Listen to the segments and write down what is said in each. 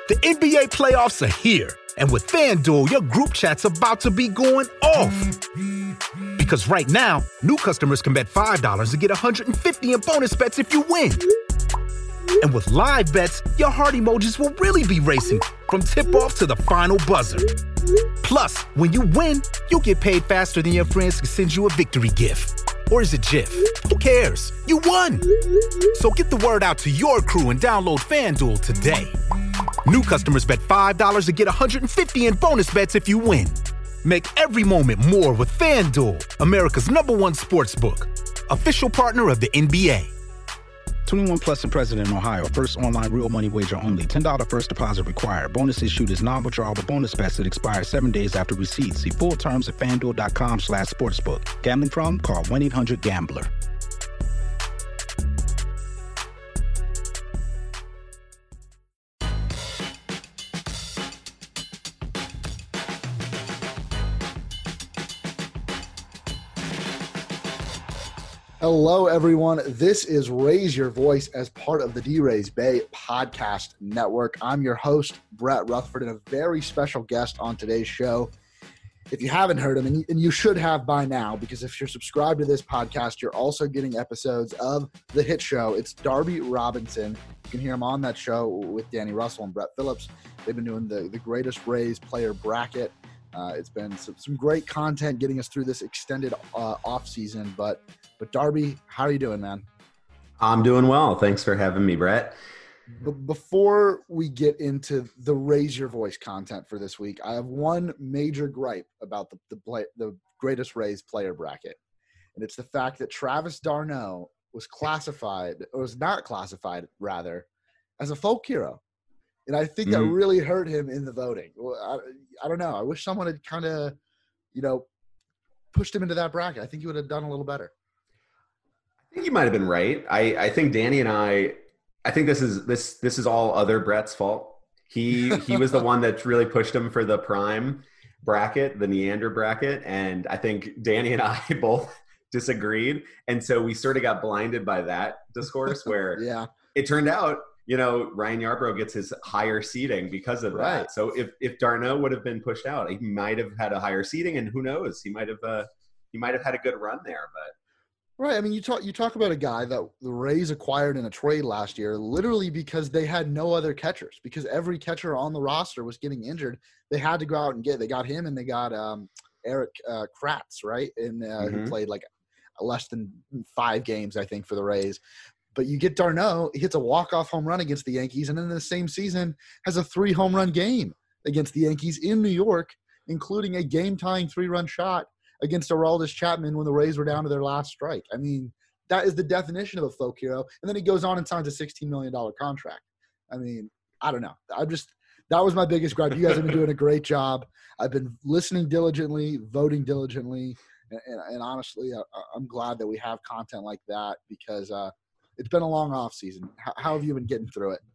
The NBA playoffs are here, and with FanDuel, your group chat's about to be going off. Because right now, new customers can bet $5 and get $150 in bonus bets if you win. And with live bets, your heart emojis will really be racing from tip-off to the final buzzer. Plus, when you win, you'll get paid faster than your friends can send you a victory gift. Or is it GIF? Who cares? You won! So get the word out to your crew and download FanDuel today. New customers bet $5 to get $150 in bonus bets if you win. Make every moment more with FanDuel, America's #1 sportsbook. Official partner of the NBA. 21 plus and present in Ohio. First online real money wager only. $10 first deposit required. Bonus issued is non-withdrawable bonus bets that expire 7 days after receipt. See full terms at FanDuel.com/sportsbook. Gambling problem? Call 1-800-GAMBLER. Hello, everyone. This is Raise Your Voice as part of the D-Rays Bay Podcast Network. I'm your host, Brett Rutherford, and a very special guest on today's show. If you haven't heard him, and you should have by now, because if you're subscribed to this podcast, you're also getting episodes of the hit show. It's Darby Robinson. You can hear him on that show with Danny Russell and Brett Phillips. They've been doing the greatest Rays player bracket. It's been some great content getting us through this extended off season. But Darby, how are you doing, man? I'm doing well. Thanks for having me, Brett. Before we get into the Raise Your Voice content for this week, I have one major gripe about the greatest Rays player bracket, and it's the fact that Travis d'Arnaud was not classified, as a folk hero. And I think that really hurt him in the voting. Well, I don't know. I wish someone had kind of, pushed him into that bracket. I think he would have done a little better. I think you might have been right. I think Danny and I think this is all other Brett's fault. He was the one that really pushed him for the prime bracket, the Neander bracket. And I think Danny and I both disagreed. And so we sort of got blinded by that discourse where it turned out, Ryan Yarbrough gets his higher seating because of that. Right. So if d'Arnaud would have been pushed out, he might have had a higher seating, and who knows, he might have had a good run there. But right, I mean, you talk about a guy that the Rays acquired in a trade last year, literally because they had no other catchers, because every catcher on the roster was getting injured. They had to go out and they got him, and they got Erik Kratz, right, and who played like less than 5 games, I think, for the Rays. But you get d'Arnaud, he hits a walk-off home run against the Yankees, and then in the same season has a 3-home-run game against the Yankees in New York, including a game-tying 3-run shot against Aroldis Chapman when the Rays were down to their last strike. I mean, that is the definition of a folk hero. And then he goes on and signs a $16 million contract. I mean, I don't know. That was my biggest gripe. You guys have been doing a great job. I've been listening diligently, voting diligently, and honestly, I'm glad that we have content like that because it's been a long off season. How have you been getting through it?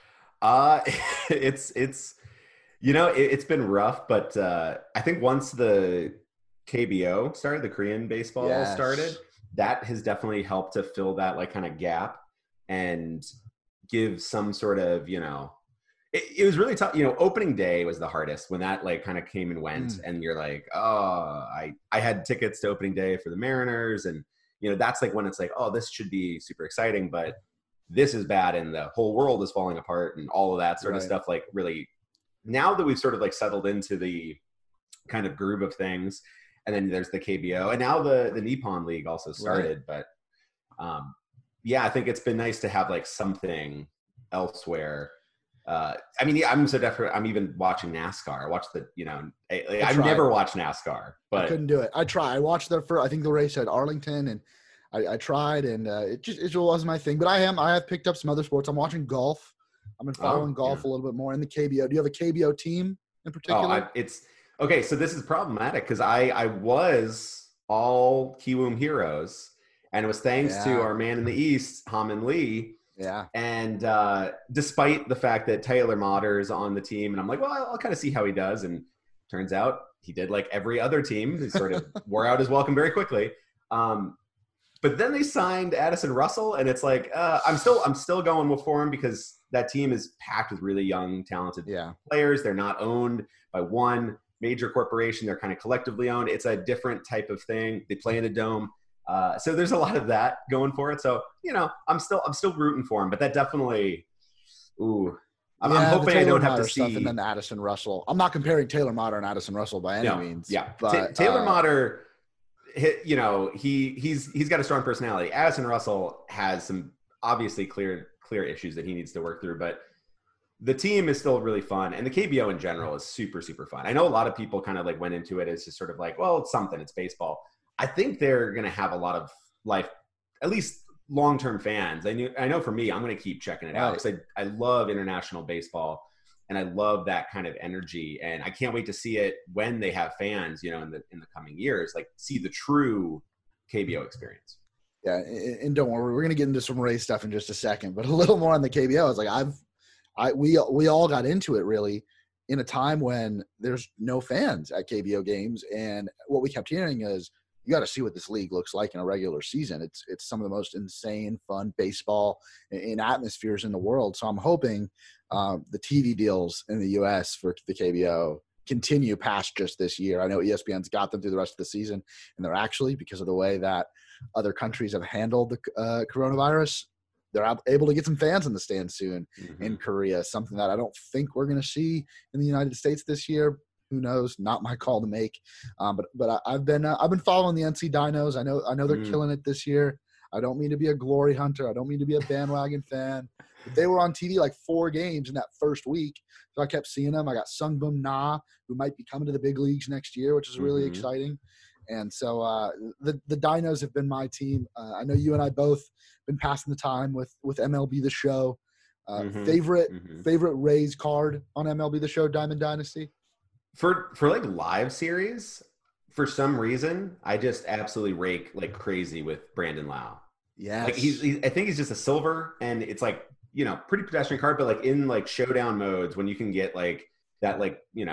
It's been rough, but I think once the KBO started, the Korean baseball started, that has definitely helped to fill that like kind of gap and give some sort of, it was really tough. Opening day was the hardest when that like kind of came and went and you're like, oh, I had tickets to opening day for the Mariners, and that's like when it's like, oh, this should be super exciting, but this is bad and the whole world is falling apart and all of that sort of stuff. Like really, now that we've sort of like settled into the kind of groove of things, and then there's the KBO, and now the Nippon League also started. Right. But I think it's been nice to have like something elsewhere. I'm so desperate. I'm even watching NASCAR. I watched I've never watched NASCAR, but I couldn't do it. I tried. I watched I think the race at Arlington, and I tried, and it just wasn't my thing. But I have picked up some other sports. I'm watching golf. I've been following golf a little bit more in the KBO. Do you have a KBO team in particular? Okay. So this is problematic because I was all Kiwoom heroes, and it was thanks to our man in the East, Haman Lee. Yeah. And despite the fact that Taylor Motter is on the team, and I'm like, well, I'll kind of see how he does. And turns out he did like every other team. He sort of wore out his welcome very quickly. But then they signed Addison Russell, and it's like I'm still going for him because that team is packed with really young, talented players. They're not owned by one major corporation. They're kind of collectively owned. It's a different type of thing. They play in a dome. So there's a lot of that going for it. So, I'm still rooting for him, but that definitely, I'm hoping I don't have to see. And then Addison Russell. I'm not comparing Taylor Motter and Addison Russell by any means. Yeah. But Taylor Motter, he's got a strong personality. Addison Russell has some obviously clear issues that he needs to work through, but the team is still really fun. And the KBO in general is super, super fun. I know a lot of people kind of like went into it as just sort of like, well, it's something, it's baseball. I think they're going to have a lot of at least long-term fans. I know for me, I'm going to keep checking it out because I love international baseball and I love that kind of energy. And I can't wait to see it when they have fans, in the coming years, like see the true KBO experience. Yeah. And don't worry, we're going to get into some Rays stuff in just a second, but a little more on the KBO. It's like we all got into it really in a time when there's no fans at KBO games. And what we kept hearing is, you got to see what this league looks like in a regular season. It's some of the most insane, fun baseball in atmospheres in the world. So I'm hoping the TV deals in the U.S. for the KBO continue past just this year. I know ESPN's got them through the rest of the season, and they're actually, because of the way that other countries have handled the coronavirus, they're able to get some fans in the stands soon in Korea, something that I don't think we're going to see in the United States this year. Who knows? Not my call to make. But I've been following the NC Dinos. I know they're killing it this year. I don't mean to be a glory hunter. I don't mean to be a bandwagon fan. But they were on TV like 4 games in that first week, so I kept seeing them. I got Sungbum Na, who might be coming to the big leagues next year, which is really exciting. And so the Dinos have been my team. I know you and I both been passing the time with MLB The Show. Favorite Rays card on MLB The Show, Diamond Dynasty? For like live series, for some reason, I just absolutely rake like crazy with Brandon Lau. Yeah, like I think he's just a silver, and it's like pretty pedestrian card, but like in like showdown modes when you can get like that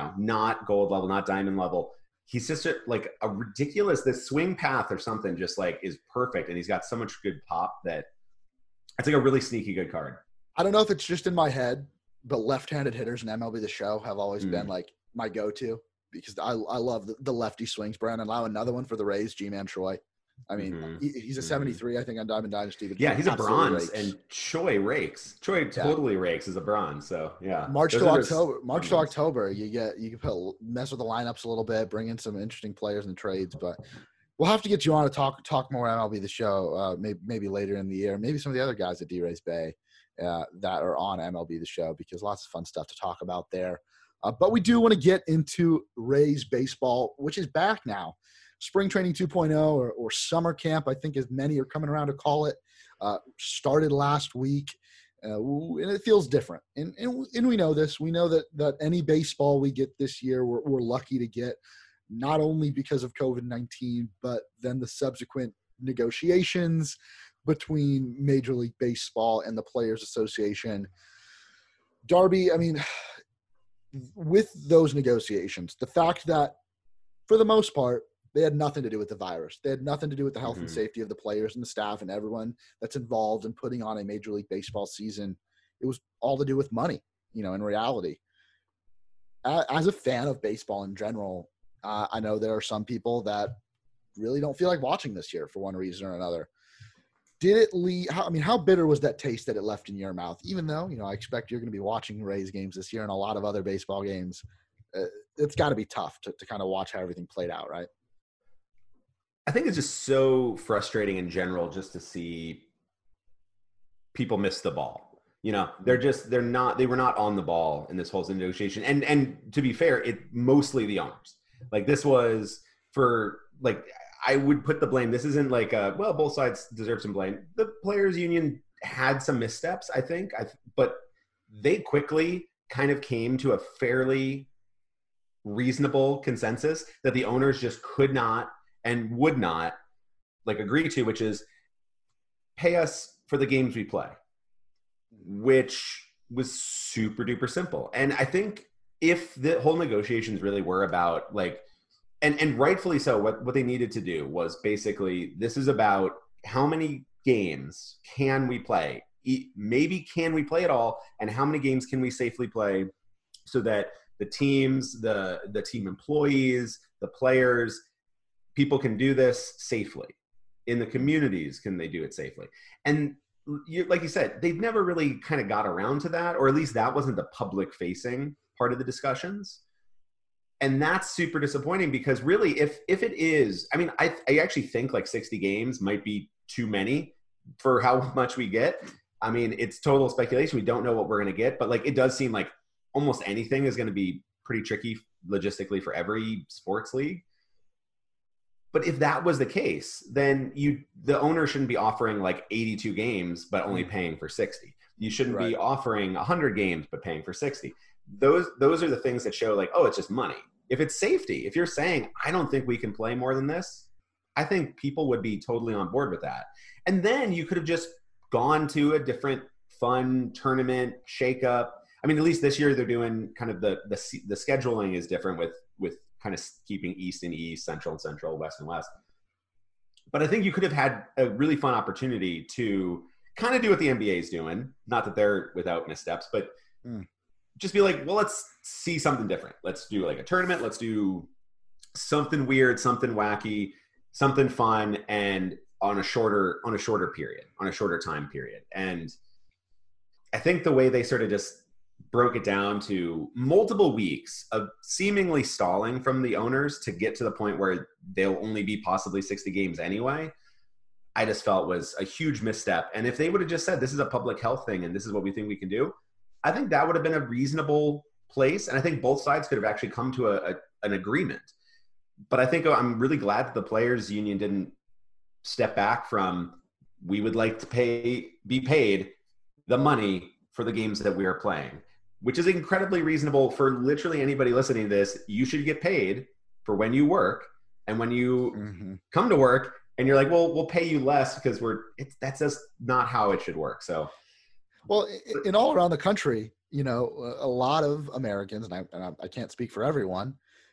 not gold level, not diamond level, he's just like a ridiculous. This swing path or something just like is perfect, and he's got so much good pop that it's like a really sneaky good card. I don't know if it's just in my head, but left-handed hitters in MLB The Show have always been like my go-to because I love the lefty swings. Brandon Lau, another one for the Rays, G-Man Choi. I mean, he's a 73, I think, on Diamond Dynasty. But yeah, he's a bronze, and Choi rakes. Choi totally rakes as a bronze. So yeah, March to October, you can mess with the lineups a little bit, bring in some interesting players and trades. But we'll have to get you on to talk more MLB The Show, maybe later in the year. Maybe some of the other guys at D-Rays Bay that are on MLB The Show, because lots of fun stuff to talk about there. But we do want to get into Rays baseball, which is back now. Spring Training 2.0 or summer camp, I think as many are coming around to call it, started last week. And it feels different. And we know this. We know that any baseball we get this year, we're lucky to get, not only because of COVID-19, but then the subsequent negotiations between Major League Baseball and the Players Association. Darby, I mean, with those negotiations, the fact that for the most part, they had nothing to do with the virus. They had nothing to do with the health and safety of the players and the staff and everyone that's involved in putting on a Major League Baseball season. It was all to do with money, in reality. As a fan of baseball in general, I know there are some people that really don't feel like watching this year for one reason or another. Did it leave? How bitter was that taste that it left in your mouth? Even though, I expect you're going to be watching Rays games this year and a lot of other baseball games, it's got to be tough to kind of watch how everything played out, right? I think it's just so frustrating in general just to see people miss the ball. They were not on the ball in this whole negotiation. And to be fair, it mostly the owners. Like this was for like, I would put the blame. This isn't like both sides deserve some blame. The players union had some missteps, I think, but they quickly kind of came to a fairly reasonable consensus that the owners just could not and would not agree to, which is pay us for the games we play, which was super duper simple. And I think if the whole negotiations really were about and rightfully so, what they needed to do was basically, this is about how many games can we play? Maybe can we play it all? And how many games can we safely play so that the teams, the team employees, the players, people can do this safely? In the communities, can they do it safely? And like you said, they've never really kind of got around to that, or at least that wasn't the public facing part of the discussions. And that's super disappointing because really, if it is, I mean, I actually think like 60 games might be too many for how much we get. I mean, it's total speculation. We don't know what we're going to get, but like, it does seem like almost anything is going to be pretty tricky logistically for every sports league. But if that was the case, then the owner shouldn't be offering like 82 games, but only paying for 60. You shouldn't be offering 100 games, but paying for 60. Those are the things that show like, oh, it's just money. If it's safety, if you're saying, I don't think we can play more than this, I think people would be totally on board with that. And then you could have just gone to a different fun tournament, shake up. I mean, at least this year they're doing kind of the scheduling is different with kind of keeping East and East, Central and Central, West and West. But I think you could have had a really fun opportunity to kind of do what the NBA is doing. Not that they're without missteps, but just be like, well, let's see something different. Let's do like a tournament. Let's do something weird, something wacky, something fun, and on a shorter period, on a shorter time period. And I think the way they sort of just broke it down to multiple weeks of seemingly stalling from the owners to get to the point where they'll only be possibly 60 games anyway, I just felt was a huge misstep. And if they would have just said, this is a public health thing and this is what we think we can do, I think that would have been a reasonable place. And I think both sides could have actually come to an agreement. But I think I'm really glad that the players union didn't step back from, we would like to be paid the money for the games that we are playing, which is incredibly reasonable for literally anybody listening to this. You should get paid for when you work, and when you come to work and you're like, well, we'll pay you less because that's just not how it should work. So, well, in all around the country, you know, a lot of Americans, and I can't speak for everyone,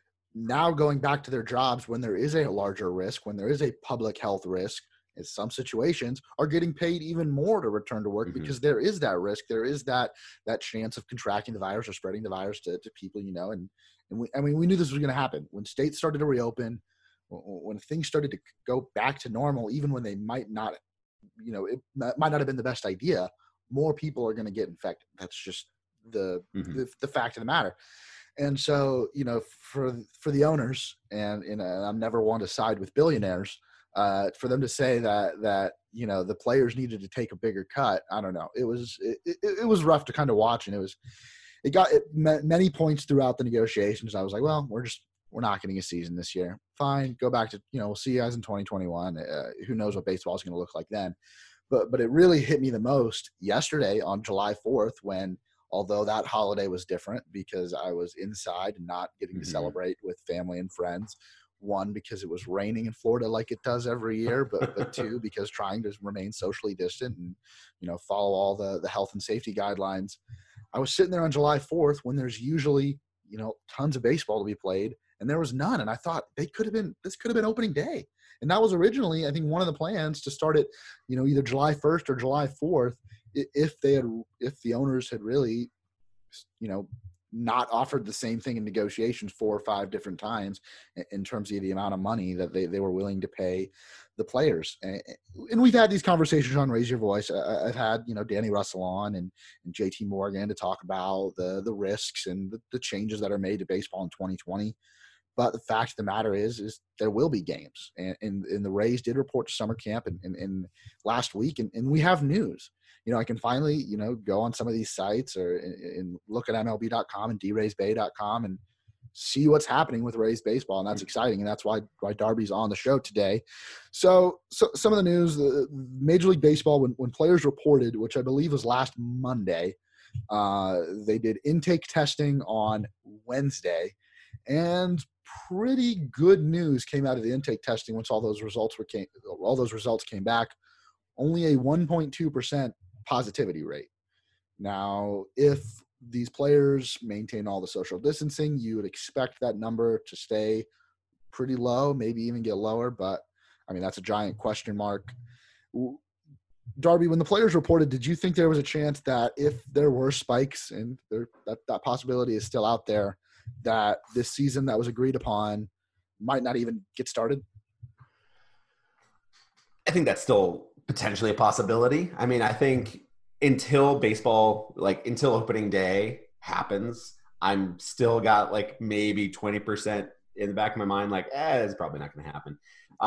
now going back to their jobs when there is a larger risk, when there is a public health risk, in some situations are getting paid even more to return to work because there is that risk. There is that chance of contracting the virus or spreading the virus to people, you know, and we knew this was going to happen when states started to reopen, when things started to go back to normal, even when they might not, you know, it might not have been the best idea. More people are going to get infected. That's just the fact of the matter. And so, you know, for the owners, and I'm never one to side with billionaires, for them to say that you know the players needed to take a bigger cut, I don't know. It was rough to kind of watch, and it got many points throughout the negotiations. I was like, well, we're not getting a season this year. Fine, go back to, you know, we'll see you guys in 2021. Who knows what baseball is going to look like then? But it really hit me the most yesterday on July 4th when, although that holiday was different because I was inside and not getting to celebrate with family and friends. One, because it was raining in Florida like it does every year, but two, because trying to remain socially distant and, you know, follow all the health and safety guidelines. I was sitting there on July 4th when there's usually, you know, tons of baseball to be played, and there was none. And I thought this could have been opening day. And that was originally, I think, one of the plans to start it, you know, either July 1st or July 4th, if the owners had really, you know, not offered the same thing in negotiations 4 or 5 different times in terms of the amount of money that they were willing to pay the players. And we've had these conversations on Raise Your Voice. I've had, you know, Danny Russell on and JT Morgan to talk about the risks and the changes that are made to baseball in 2020. But the fact of the matter is there will be games. And the Rays did report to summer camp in last week, and we have news. You know, I can finally, you know, go on some of these sites or look at MLB.com and draysbay.com and see what's happening with Rays baseball. And that's exciting. And that's why Darby's on the show today. So some of the news, the Major League Baseball, when players reported, which I believe was last Monday, they did intake testing on Wednesday, and pretty good news came out of the intake testing once all those results came back. Only a 1.2% positivity rate. Now, if these players maintain all the social distancing, you would expect that number to stay pretty low, maybe even get lower. But I mean, that's a giant question mark. Darby, when the players reported, did you think there was a chance that if there were spikes, and that possibility is still out there, that this season that was agreed upon might not even get started? I think that's still potentially a possibility. I mean, I think until baseball, like until opening day happens, I'm still got like maybe 20% in the back of my mind, like, it's probably not going to happen.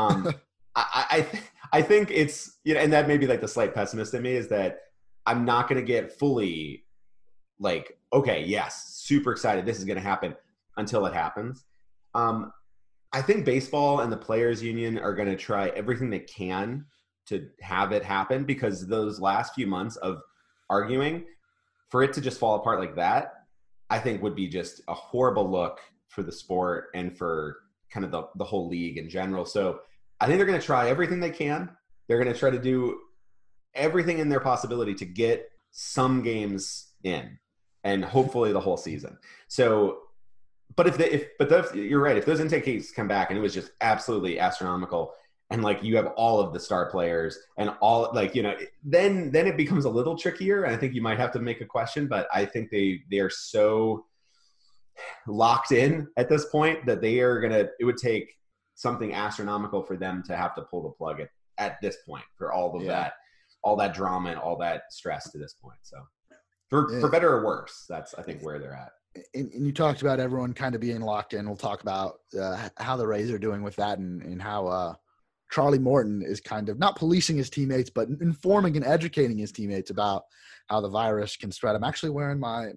I think it's, and that may be like the slight pessimist in me, is that I'm not going to get fully like, okay, yes, super excited, this is going to happen, until it happens. I think baseball and the players union are going to try everything they can to have it happen, because those last few months of arguing, for it to just fall apart like that, I think would be just a horrible look for the sport and for kind of the whole league in general. So I think they're going to try everything they can. They're going to try to do everything in their possibility to get some games in, and hopefully the whole season. So, but you're right. If those intake cases come back and it was just absolutely astronomical, and like you have all of the star players and all, like, then it becomes a little trickier. And I think you might have to make a question, but I think they are so locked in at this point that it would take something astronomical for them to have to pull the plug at this point, for all of that drama and all that stress to this point. So for better or worse, that's, I think, where they're at. And you talked about everyone kind of being locked in. We'll talk about how the Rays are doing with that, and how Charlie Morton is kind of not policing his teammates, but informing and educating his teammates about how the virus can spread. I'm actually wearing my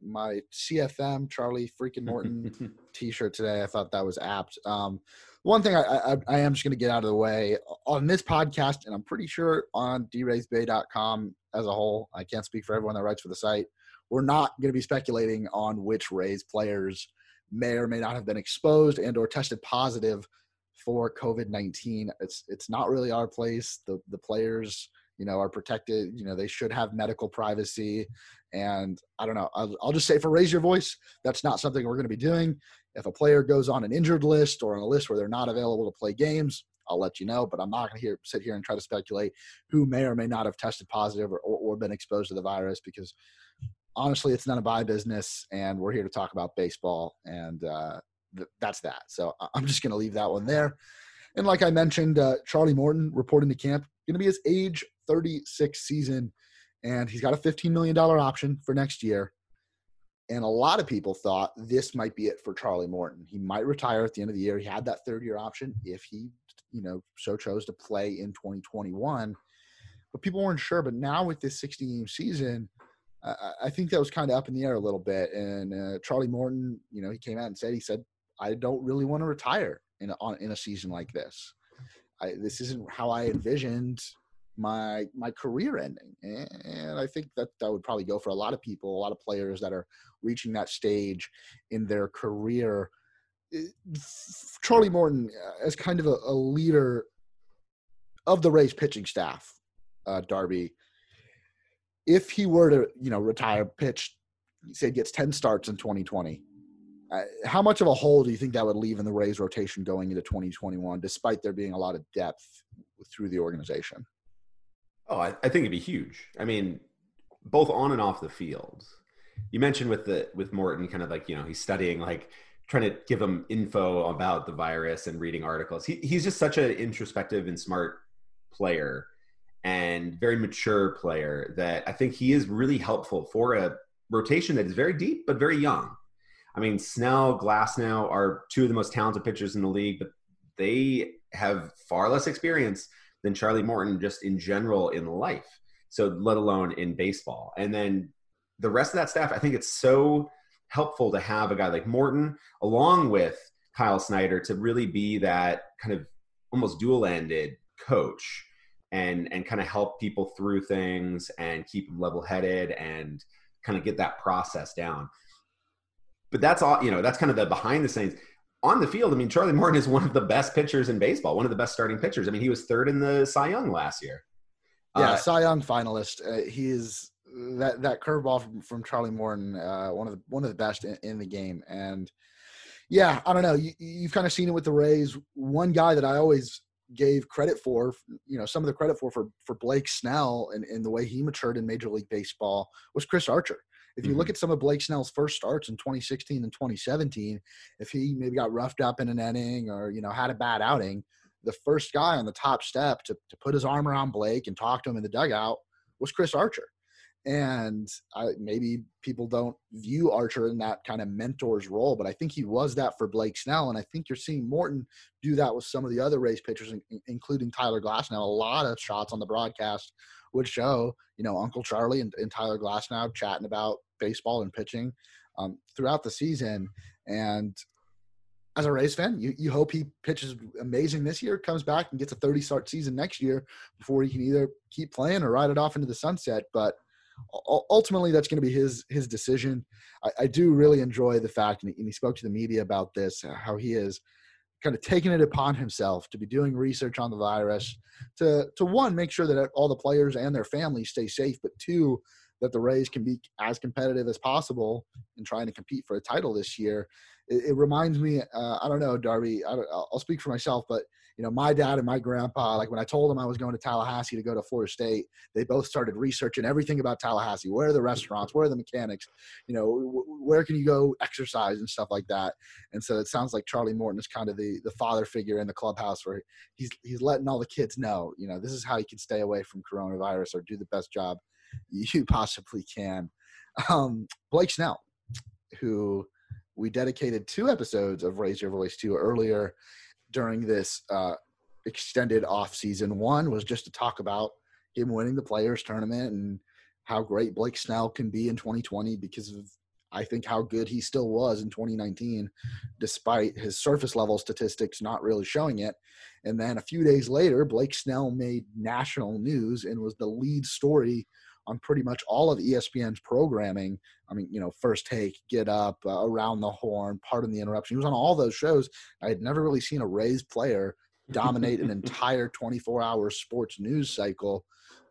CFM Charlie freaking Morton t-shirt today. I thought that was apt. One thing I am just going to get out of the way on this podcast, and I'm pretty sure on draysbay.com as a whole, I can't speak for everyone that writes for the site, we're not going to be speculating on which Rays players may or may not have been exposed and or tested positive for COVID-19. It's not really our place. The players, are protected. They should have medical privacy. And I don't know. I'll just say, for Raise Your Voice, that's not something we're going to be doing. If a player goes on an injured list or on a list where they're not available to play games, I'll let you know. But I'm not going to sit here and try to speculate who may or may not have tested positive or been exposed to the virus, because honestly, it's none of my business. And we're here to talk about baseball. And that's that. So I'm just going to leave that one there. And like I mentioned, Charlie Morton reporting to camp, going to be his age 36 season, and he's got a $15 million option for next year. And a lot of people thought this might be it for Charlie Morton. He might retire at the end of the year. He had that third-year option if he, so chose to play in 2021. But people weren't sure. But now with this 60-game season, I think that was kind of up in the air a little bit. And Charlie Morton, he came out and said, I don't really want to retire in a season like this. This isn't how I envisioned my career ending. And I think that would probably go for a lot of people, a lot of players that are reaching that stage in their career. Charlie Morton, as kind of a leader of the Rays pitching staff, Darby, if he were to, retire, pitch, say gets 10 starts in 2020, how much of a hole do you think that would leave in the Rays rotation going into 2021, despite there being a lot of depth through the organization? Oh, I think it'd be huge. I mean, both on and off the field. You mentioned with Morton, kind of like, he's studying, like trying to give him info about the virus and reading articles. He's just such an introspective and smart player and very mature player that I think he is really helpful for a rotation that is very deep but very young. I mean, Snell, Glasnow are two of the most talented pitchers in the league, but they have far less experience than Charlie Morton just in general in life. So let alone in baseball. And then the rest of that staff, I think it's so helpful to have a guy like Morton along with Kyle Snyder to really be that kind of almost dual-ended coach and kind of help people through things and keep them level-headed and kind of get that process down. But that's all, that's kind of the behind the scenes. On the field, I mean, Charlie Morton is one of the best pitchers in baseball, one of the best starting pitchers. I mean, he was third in the Cy Young last year. Yeah, Cy Young finalist. He is that curveball from Charlie Morton, one of the best in the game. And yeah, I don't know. You've kind of seen it with the Rays. One guy that I always gave credit for, some of the credit for Blake Snell and the way he matured in Major League Baseball was Chris Archer. If you look at some of Blake Snell's first starts in 2016 and 2017, if he maybe got roughed up in an inning or, had a bad outing, the first guy on the top step to put his arm around Blake and talk to him in the dugout was Chris Archer. And maybe people don't view Archer in that kind of mentor's role, but I think he was that for Blake Snell. And I think you're seeing Morton do that with some of the other Rays pitchers, including Tyler Glasnow. A lot of shots on the broadcast would show, Uncle Charlie and Tyler Glasnow chatting about baseball and pitching throughout the season. And as a Rays fan, you hope he pitches amazing this year, comes back and gets a 30-start season next year before he can either keep playing or ride it off into the sunset. But ultimately, that's going to be his decision. I do really enjoy the fact, and he spoke to the media about this, how he is kind of taking it upon himself to be doing research on the virus, to one, make sure that all the players and their families stay safe, but two, that the Rays can be as competitive as possible in trying to compete for a title this year. It reminds me, I don't know, Darby, I'll speak for myself, but my dad and my grandpa, like when I told them I was going to Tallahassee to go to Florida State, they both started researching everything about Tallahassee. Where are the restaurants? Where are the mechanics? Where can you go exercise and stuff like that? And so it sounds like Charlie Morton is kind of the father figure in the clubhouse where he's letting all the kids know, this is how you can stay away from coronavirus or do the best job you possibly can. Blake Snell, who we dedicated 2 episodes of Raise Your Voice to earlier during this extended off season. One was just to talk about him winning the Players Tournament and how great Blake Snell can be in 2020 because of, I think, how good he still was in 2019, despite his surface level statistics not really showing it. And then a few days later, Blake Snell made national news and was the lead story on pretty much all of ESPN's programming. I mean, First Take, Get Up, Around the Horn, Pardon the Interruption. He was on all those shows. I had never really seen a Rays player dominate an entire 24-hour sports news cycle,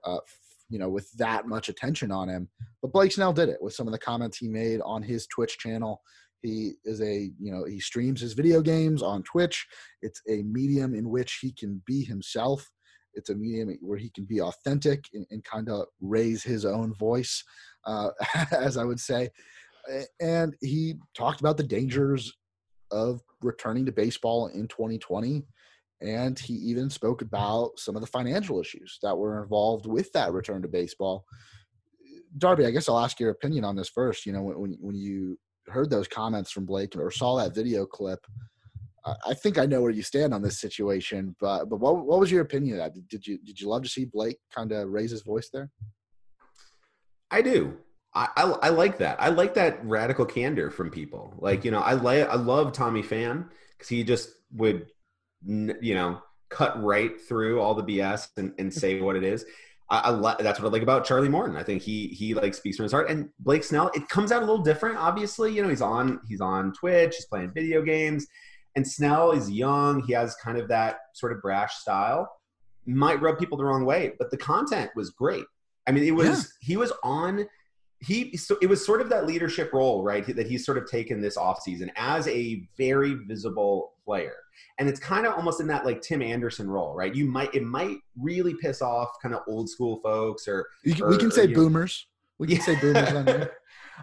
with that much attention on him. But Blake Snell did it with some of the comments he made on his Twitch channel. He is he streams his video games on Twitch. It's a medium in which he can be himself. It's a medium where he can be authentic and kind of raise his own voice, as I would say. And he talked about the dangers of returning to baseball in 2020. And he even spoke about some of the financial issues that were involved with that return to baseball. Darby, I guess I'll ask your opinion on this first. When you heard those comments from Blake or saw that video clip, I think I know where you stand on this situation, but what was your opinion of that? Did you love to see Blake kind of raise his voice there? I do. I like that. I like that radical candor from people. Like, I love Tommy Pham because he just would, cut right through all the BS and say what it is. That's what I like about Charlie Morton. I think he like speaks from his heart. And Blake Snell, it comes out a little different. Obviously, he's on Twitch, he's playing video games. And Snell is young. He has kind of that sort of brash style. Might rub people the wrong way, but the content was great. I mean, it was it was sort of that leadership role, right? That he's sort of taken this offseason as a very visible player. And it's kind of almost in that like Tim Anderson role, right? It might really piss off kind of old school folks we can say boomers. We can say boomers on there.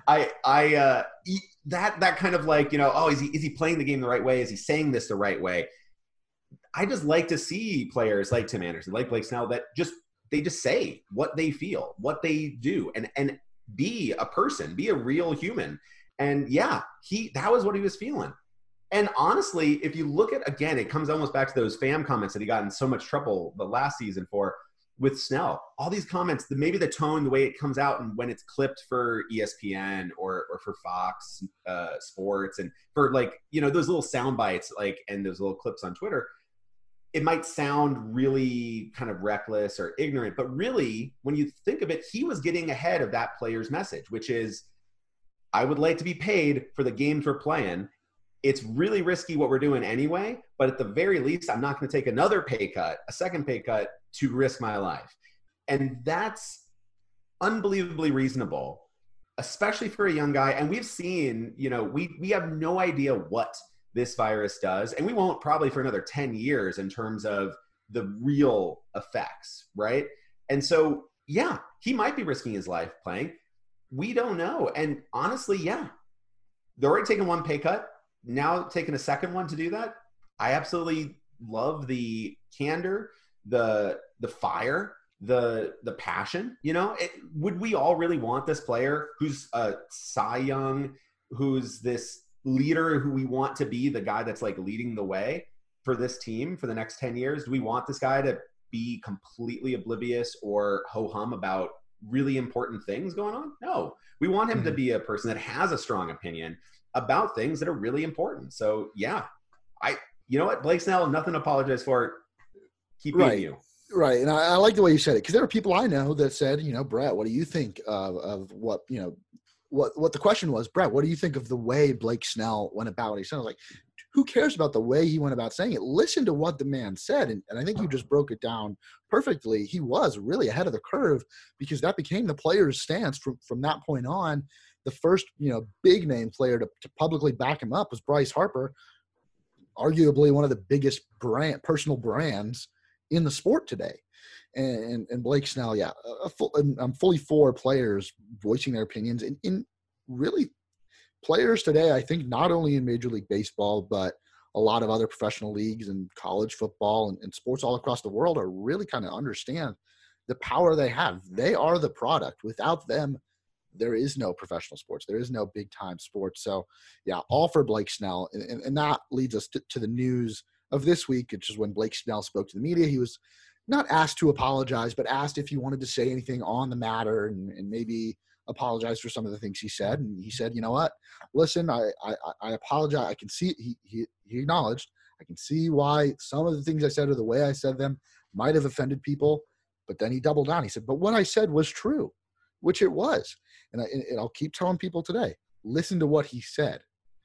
That kind of like, is he playing the game the right way? Is he saying this the right way? I just like to see players like Tim Anderson, like Blake Snell, that they just say what they feel, what they do, and be a person, be a real human. And that was what he was feeling. And honestly, if you look at, again, it comes almost back to those Pham comments that he got in so much trouble the last season for. With Snell, all these comments, maybe the tone, the way it comes out and when it's clipped for ESPN or for Fox Sports and for like, those little sound bites, like, and those little clips on Twitter, it might sound really kind of reckless or ignorant, but really when you think of it, he was getting ahead of that player's message, which is, I would like to be paid for the games we're playing. It's really risky what we're doing anyway, but at the very least, I'm not going to take another pay cut, a second pay cut, to risk my life. And that's unbelievably reasonable, especially for a young guy. And we've seen, we have no idea what this virus does. And we won't probably for another 10 years in terms of the real effects, right? And so, yeah, he might be risking his life playing. We don't know. And honestly, yeah, they're already taking one pay cut. Now taking a second one to do that. I absolutely love the candor, the fire, the passion. Would we all really want this player who's a Cy Young, who's this leader who we want to be the guy that's like leading the way for this team for the next 10 years? Do we want this guy to be completely oblivious or ho-hum about really important things going on? No, we want him to be a person that has a strong opinion about things that are really important. So yeah, you know what, Blake Snell, nothing to apologize for. Keep being you. Right. And I like the way you said it, because there are people I know that said, Brett, what do you think of what, what the question was, Brett, what do you think of the way Blake Snell went about what he said? I was like, who cares about the way he went about saying it? Listen to what the man said. And I think you just broke it down perfectly. He was really ahead of the curve, because that became the player's stance from that point on. The first, big name player to publicly back him up was Bryce Harper, arguably one of the biggest personal brands in the sport today. And Blake Snell, yeah, I'm fully for players voicing their opinions. In really, players today, I think not only in Major League Baseball, but a lot of other professional leagues and college football and sports all across the world are really kind of understand the power they have. They are the product. Without them, there is no professional sports. There is no big-time sports. So, yeah, all for Blake Snell. And that leads us to the news of this week, which is when Blake Snell spoke to the media. He was not asked to apologize, but asked if he wanted to say anything on the matter and maybe apologize for some of the things he said. And he said, you know what, listen, I apologize. I can see, he acknowledged, I can see why some of the things I said or the way I said them might have offended people. But then he doubled down. He said, but what I said was true, which it was. And I'll keep telling people today, listen to what he said.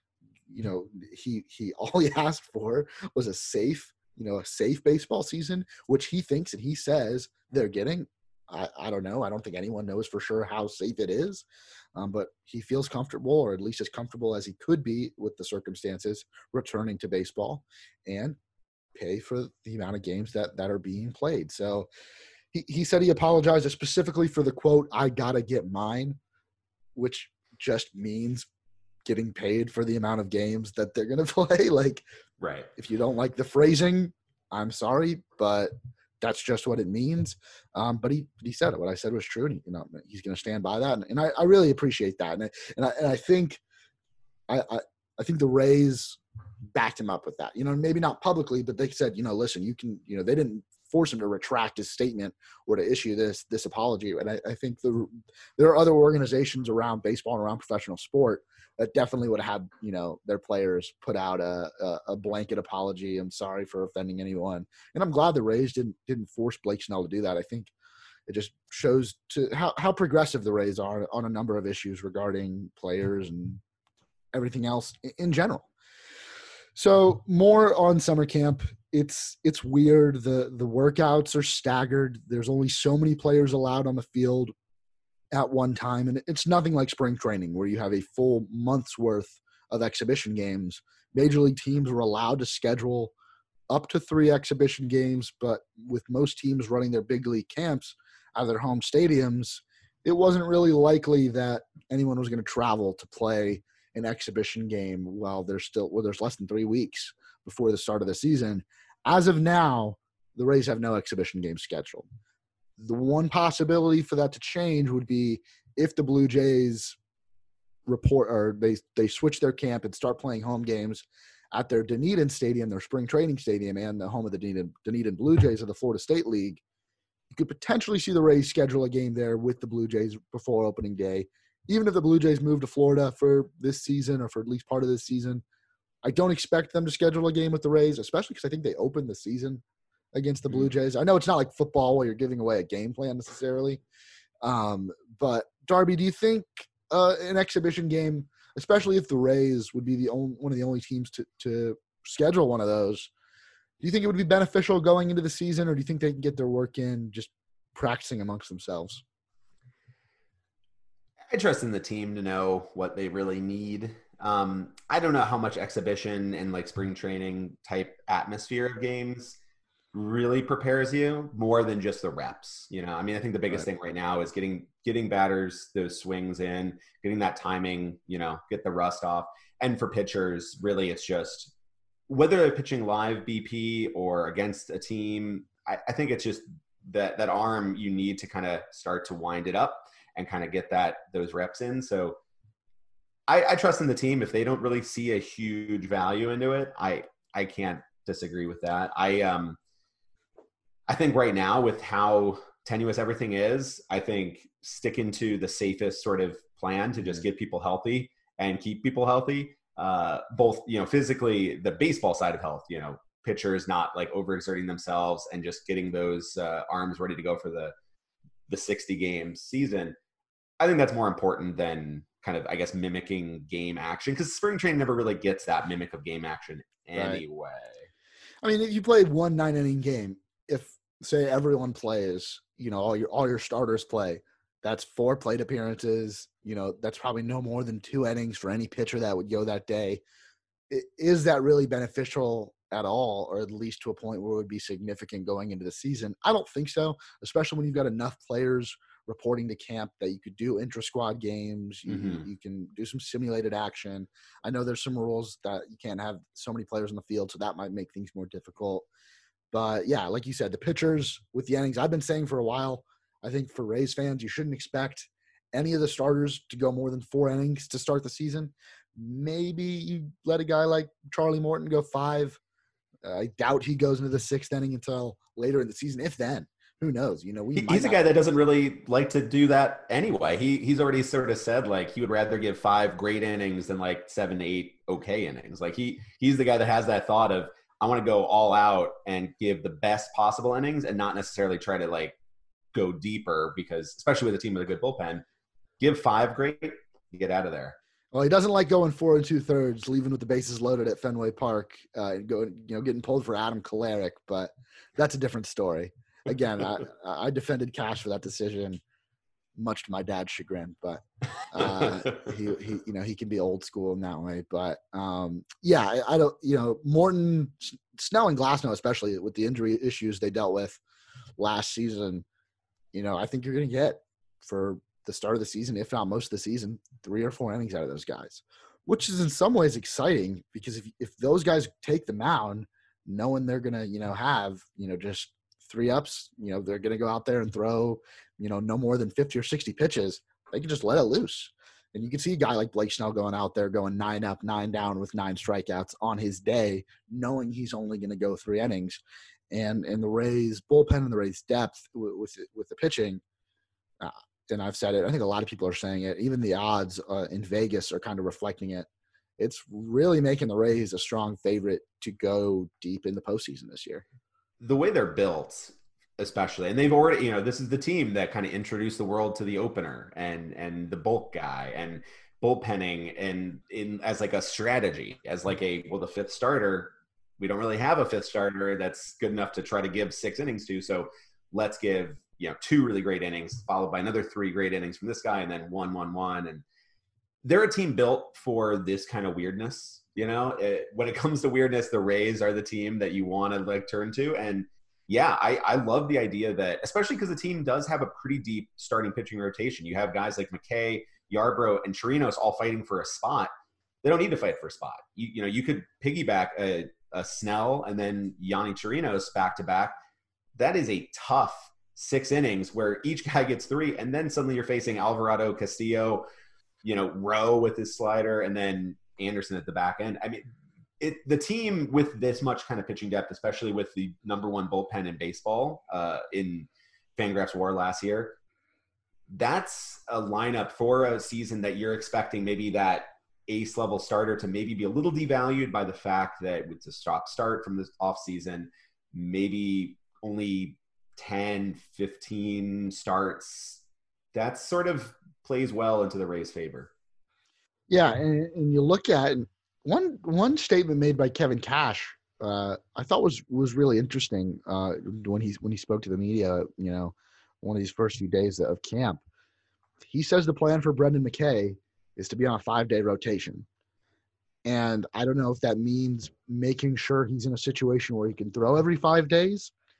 He all he asked for was a safe baseball season, which he thinks and he says they're getting. I don't know. I don't think anyone knows for sure how safe it is, but he feels comfortable, or at least as comfortable as he could be with the circumstances, returning to baseball and pay for the amount of games that are being played. So he said he apologized specifically for the quote, "I gotta get mine," which just means getting paid for the amount of games that they're going to play. Like, right. If you don't like the phrasing, I'm sorry, but that's just what it means. But he said it. What I said was true. And he's going to stand by that. And I really appreciate that. And I think, I think the Rays backed him up with that, maybe not publicly, but they said, listen, you can, they didn't force him to retract his statement or to issue this apology. And I think there are other organizations around baseball and around professional sport that definitely would have had, their players put out a blanket apology. I'm sorry for offending anyone. And I'm glad the Rays didn't force Blake Snell to do that. I think it just shows to how progressive the Rays are on a number of issues regarding players and everything else in general. So more on summer camp. It's weird. The workouts are staggered. There's only so many players allowed on the field at one time. And it's nothing like spring training where you have a full month's worth of exhibition games. Major league teams were allowed to schedule up to 3 exhibition games, but with most teams running their big league camps out of their home stadiums, it wasn't really likely that anyone was going to travel to play an exhibition game while there's less than 3 weeks before the start of the season. As of now, the Rays have no exhibition games scheduled. The one possibility for that to change would be if the Blue Jays report, or they switch their camp and start playing home games at their Dunedin Stadium, their spring training stadium, and the home of the Dunedin Blue Jays of the Florida State League. You could potentially see the Rays schedule a game there with the Blue Jays before opening day. Even if the Blue Jays move to Florida for this season or for at least part of this season, I don't expect them to schedule a game with the Rays, especially because I think they opened the season against the Blue Jays. I know it's not like football where you're giving away a game plan necessarily. But, Darby, do you think an exhibition game, especially if the Rays would be one of the only teams to schedule one of those, do you think it would be beneficial going into the season, or do you think they can get their work in just practicing amongst themselves? I trust in the team to know what they really need. I don't know how much exhibition and like spring training type atmosphere of games really prepares you more than just the reps. I mean, I think the biggest thing right now is getting batters those swings in, getting that timing, get the rust off. And for pitchers, really, it's just whether they're pitching live BP or against a team. I think it's just that arm you need to kind of start to wind it up and kind of get those reps in. So I trust in the team. If they don't really see a huge value into it, I can't disagree with that. I think right now, with how tenuous everything is, I think sticking to the safest sort of plan to just get people healthy and keep people healthy, both, physically, the baseball side of health, pitchers not like overexerting themselves and just getting those arms ready to go for the 60 game season. I think that's more important than kind of, I guess, mimicking game action, because spring training never really gets that mimic of game action anyway. Right. I mean, if you played one 9-inning game, if say everyone plays, all your starters play, that's 4 plate appearances. That's probably no more than 2 innings for any pitcher that would go that day. Is that really beneficial at all, or at least to a point where it would be significant going into the season? I don't think so, especially when you've got enough players reporting to camp that you could do intra-squad games. You can do some simulated action. I know there's some rules that you can't have so many players in the field, so that might make things more difficult. But yeah, like you said, the pitchers with the innings, I've been saying for a while, I think for Rays fans, you shouldn't expect any of the starters to go more than 4 innings to start the season. Maybe you let a guy like Charlie Morton go 5. I doubt he goes into the 6th inning until later in the season, if then. Who knows? He's a guy that doesn't really like to do that anyway. He's already sort of said like he would rather give 5 great innings than like 7 to 8 okay innings. Like he's the guy that has that thought of, I want to go all out and give the best possible innings and not necessarily try to like go deeper, because especially with a team with a good bullpen, give 5 great, you get out of there. Well, he doesn't like going 4 2/3, leaving with the bases loaded at Fenway Park, getting pulled for Adam Kolarek, but that's a different story. Again, I defended Cash for that decision, much to my dad's chagrin, but he can be old school in that way. But I don't, Morton, Snell, and Glasnow, especially with the injury issues they dealt with last season, I think you're going to get for the start of the season, if not most of the season, 3 or 4 innings out of those guys, which is in some ways exciting, because if those guys take the mound, knowing they're going to, have, just 3 ups, they're going to go out there and throw, no more than 50 or 60 pitches, they can just let it loose. And you can see a guy like Blake Snell going out there, going 9 up, 9 down with 9 strikeouts on his day, knowing he's only going to go 3 innings. And the Rays bullpen and the Rays depth with the pitching, and I've said it, I think a lot of people are saying it, even the odds in Vegas are kind of reflecting it. It's really making the Rays a strong favorite to go deep in the postseason this year. The way they're built, especially, and they've already, this is the team that kind of introduced the world to the opener and the bulk guy and bullpenning and as like a strategy, as like the 5th starter. We don't really have a 5th starter that's good enough to try to give 6 innings to. So let's give, 2 really great innings followed by another 3 great innings from this guy, and then 1-1-1. And they're a team built for this kind of weirdness. When it comes to weirdness, the Rays are the team that you want to like turn to. And yeah, I love the idea that, especially because the team does have a pretty deep starting pitching rotation. You have guys like McKay, Yarbrough, and Chirinos all fighting for a spot. They don't need to fight for a spot. You could piggyback a Snell and then Yanni Chirinos back to back. That is a tough 6 innings where each guy gets 3, and then suddenly you're facing Alvarado, Castillo, Rowe with his slider, and then Anderson at the back end. I mean, the team with this much kind of pitching depth, especially with the number 1 bullpen in baseball in Fangraphs WAR last year, that's a lineup for a season that you're expecting maybe that ace level starter to maybe be a little devalued by the fact that with the start from this off season, maybe only 10, 15 starts. That sort of plays well into the Rays' favor. Yeah, and you look at one statement made by Kevin Cash, I thought was really interesting when he spoke to the media. One of these first few days of camp, he says the plan for Brendan McKay is to be on a 5-day rotation, and I don't know if that means making sure he's in a situation where he can throw every 5 days,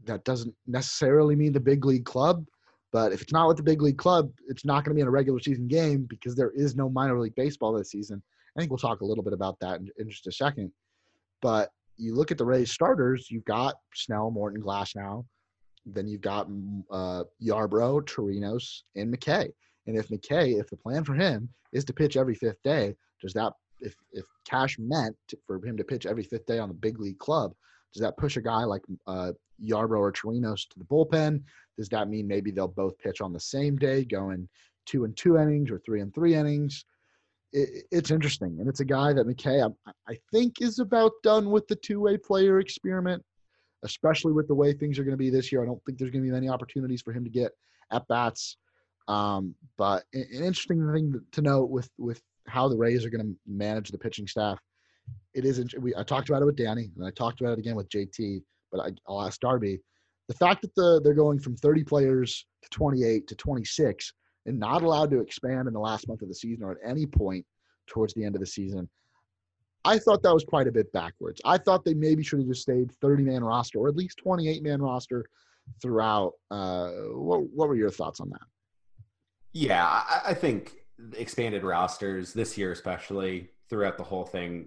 that doesn't necessarily mean the big league club. But if it's not with the big league club, it's not going to be in a regular season game because there is no minor league baseball this season. I think we'll talk a little bit about that in just a second. But you look at the Rays starters, you've got Snell, Morton, Glasnow. Then you've got Yarbrough, Torinos, and McKay. And if the plan for him is to pitch every fifth day, does that, if cash meant for him to pitch every fifth day on the big league club, does that push a guy like Yarbrough or Torinos to the bullpen? Does that mean maybe they'll both pitch on the same day, going 2 and 2 innings or 3 and 3 innings? It's interesting. And it's a guy that McKay, I think, is about done with the two-way player experiment, especially with the way things are going to be this year. I don't think there's going to be many opportunities for him to get at-bats. But an interesting thing to note with how the Rays are going to manage the pitching staff, I talked about it with Danny, and I talked about it again with JT, but I'll ask Darby. The fact that they're going from 30 players to 28 to 26 and not allowed to expand in the last month of the season or at any point towards the end of the season, I thought that was quite a bit backwards. I thought they maybe should have just stayed 30-man roster or at least 28-man roster throughout. What were your thoughts on that? Yeah, I think expanded rosters this year, especially throughout the whole thing,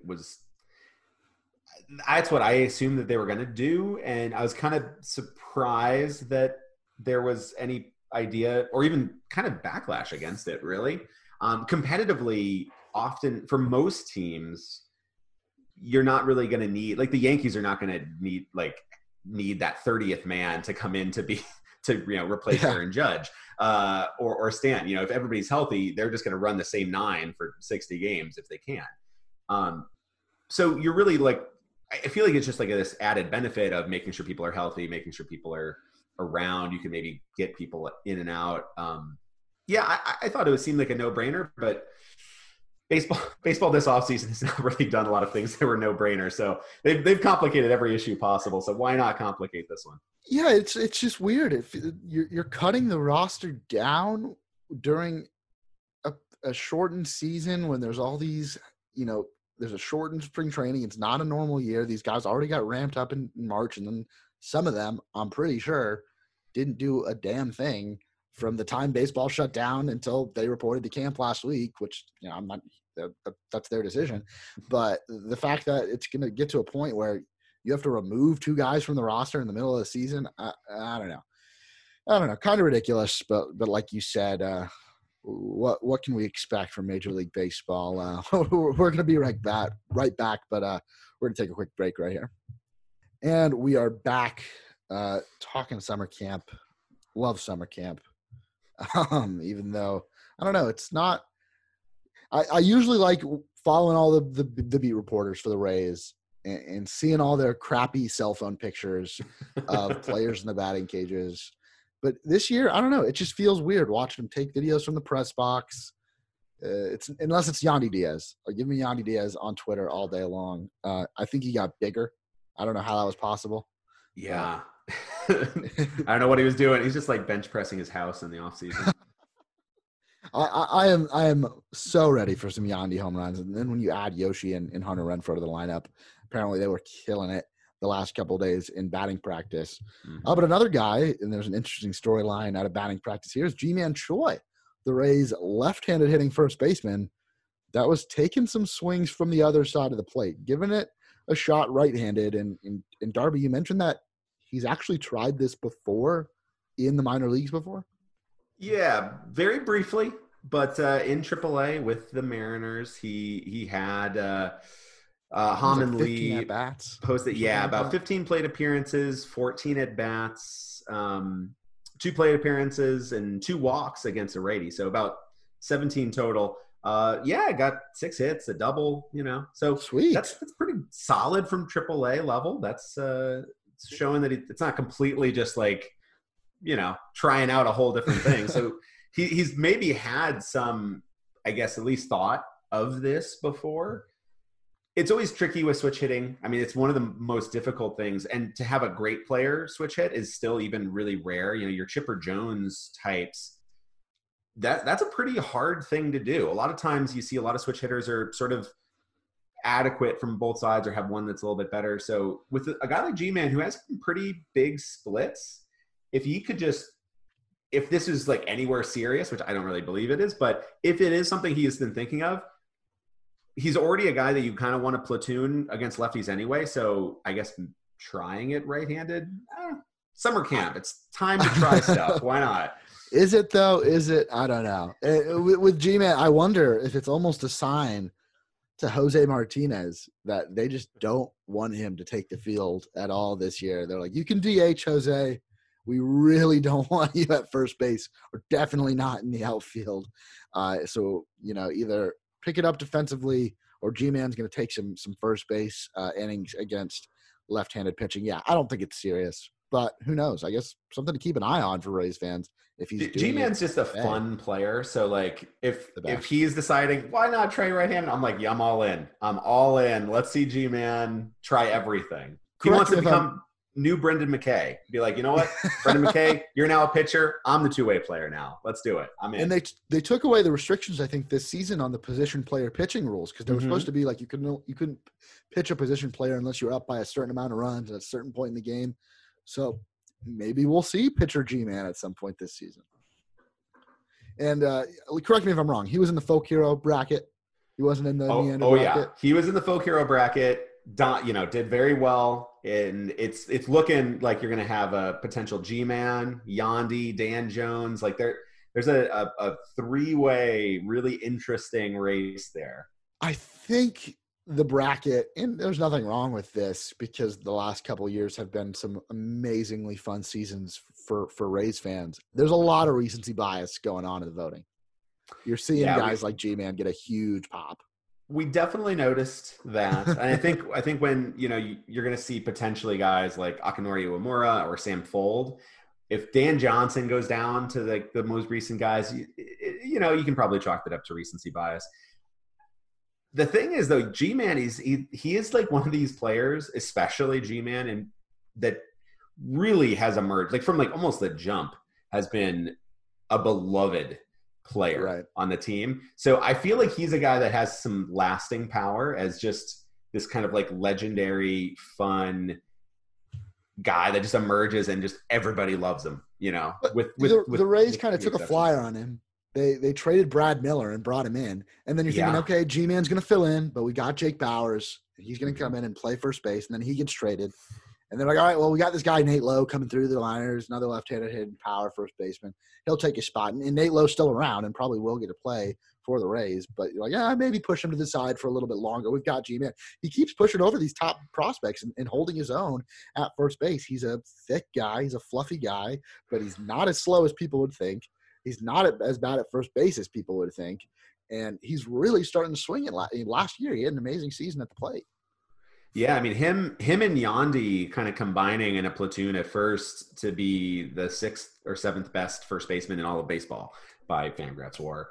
that's what I assumed that they were going to do. And I was kind of surprised that there was any idea or even kind of backlash against it, really. Competitively, often for most teams, you're not really going to need, like the Yankees are not going to need that 30th man to come in to replace Aaron Judge or Stan. If everybody's healthy, they're just going to run the same 9 for 60 games if they can. So you're really I feel like it's just like this added benefit of making sure people are healthy, making sure people are around. You can maybe get people in and out. I thought it seemed like a no-brainer, but baseball this offseason has not really done a lot of things that were no-brainer. So they've complicated every issue possible. So why not complicate this one? Yeah, it's just weird. If you're cutting the roster down during a shortened season when there's all these, there's a shortened spring training. It's not a normal year. These guys already got ramped up in March, and then some of them, I'm pretty sure, didn't do a damn thing from the time baseball shut down until they reported to camp last week, which, I'm not – that's their decision. But the fact that it's going to get to a point where you have to remove 2 guys from the roster in the middle of the season, I don't know. Kind of ridiculous, but like you said, what can we expect from Major League Baseball? We're going to be right back, but we're going to take a quick break right here. And we are back talking summer camp. Love summer camp. Even though, I don't know, it's not – I usually like following all the beat reporters for the Rays and seeing all their crappy cell phone pictures of players in the batting cages. But this year, I don't know. It just feels weird watching them take videos from the press box. Unless it's Yandy Diaz. Give me Yandy Diaz on Twitter all day long. I think he got bigger. I don't know how that was possible. Yeah. I don't know what he was doing. He's just bench pressing his house in the offseason. I am so ready for some Yandy home runs. And then when you add Yoshi and Hunter Renfroe to the lineup, apparently they were killing it the last couple of days in batting practice. Mm-hmm. But another guy, and there's an interesting storyline out of batting practice here, is Ji-Man Choi, the Rays' left-handed hitting first baseman that was taking some swings from the other side of the plate, giving it a shot right-handed. And Darby, you mentioned that he's actually tried this before in the minor leagues before? Yeah, very briefly, but in AAA with the Mariners, he had Hammond Lee posted, about 15 plate appearances, 14 at bats, 2 plate appearances, and 2 walks against a righty. So about 17 total. Got 6 hits, a double. So sweet. That's pretty solid from AAA level. That's showing that it's not completely just trying out a whole different thing. So he's maybe had some, I guess, at least thought of this before. It's always tricky with switch hitting. I mean, it's one of the most difficult things. And to have a great player switch hit is still even really rare. Your Chipper Jones types, that's a pretty hard thing to do. A lot of times you see a lot of switch hitters are sort of adequate from both sides or have one that's a little bit better. So with a guy like G-Man who has some pretty big splits, if this is like anywhere serious, which I don't really believe it is, but if it is something he has been thinking of, he's already a guy that you kind of want to platoon against lefties anyway. So I guess trying it right-handed, summer camp. It's time to try stuff. Why not? Is it though? Is it? I don't know. With G-Man, I wonder if it's almost a sign to Jose Martinez that they just don't want him to take the field at all this year. They're like, you can DH, Jose. We really don't want you at first base, or definitely not in the outfield. So, either pick it up defensively, or G-Man's going to take some first base innings against left-handed pitching. Yeah, I don't think it's serious, but who knows? I guess something to keep an eye on for Rays fans. If he's G-Man's just a fun player. So like if he's deciding why not try right-handed, I'm like, yeah, I'm all in. I'm all in. Let's see G-Man try everything. He wants to become new Brendan McKay. Be like, you know what, Brendan McKay, you're now a pitcher. I'm the two-way player now. Let's do it. I'm in. And they took away the restrictions, I think, this season on the position player pitching rules, because they were supposed to be like you couldn't pitch a position player unless you're up by a certain amount of runs at a certain point in the game. So maybe we'll see pitcher G-Man at some point this season. And correct me if I'm wrong. He was in the Folk Hero bracket. He wasn't in the Neander bracket. Yeah. He was in the Folk Hero bracket. Did very well. And it's looking like you're going to have a potential G-Man, Yandy, Dan Jones. Like there's a three-way really interesting race there. I think the bracket, and there's nothing wrong with this because the last couple of years have been some amazingly fun seasons for Rays fans. There's a lot of recency bias going on in the voting. You're seeing guys like G-Man get a huge pop. We definitely noticed that. And I think when, you're going to see potentially guys like Akinori Uemura or Sam Fold, if Dan Johnson goes down to the most recent guys, you can probably chalk that up to recency bias. The thing is, though, G-Man he is like one of these players, especially G-Man, and that really has emerged, like from like almost the jump, has been a beloved player on the team. So I feel like he's a guy that has some lasting power as just this kind of like legendary, fun guy that just emerges and just everybody loves him. With the Rays kind of took a flyer on him. They traded Brad Miller and brought him in. And then you're thinking, okay, G-Man's going to fill in, but we got Jake Bowers. He's going to come in and play first base, and then he gets traded. And they're like, all right, well, we got this guy, Nate Lowe, coming through the liners, another left-handed hitting power first baseman. He'll take his spot. And Nate Lowe's still around and probably will get to play for the Rays. But you're like, maybe push him to the side for a little bit longer. We've got G-Man. He keeps pushing over these top prospects and holding his own at first base. He's a thick guy. He's a fluffy guy, but he's not as slow as people would think. He's not as bad at first base as people would think. And he's really starting to swing it. Last year, he had an amazing season at the plate. Yeah, I mean, him and Yandy kind of combining in a platoon at first to be the 6th or 7th best first baseman in all of baseball by Fangraphs WAR.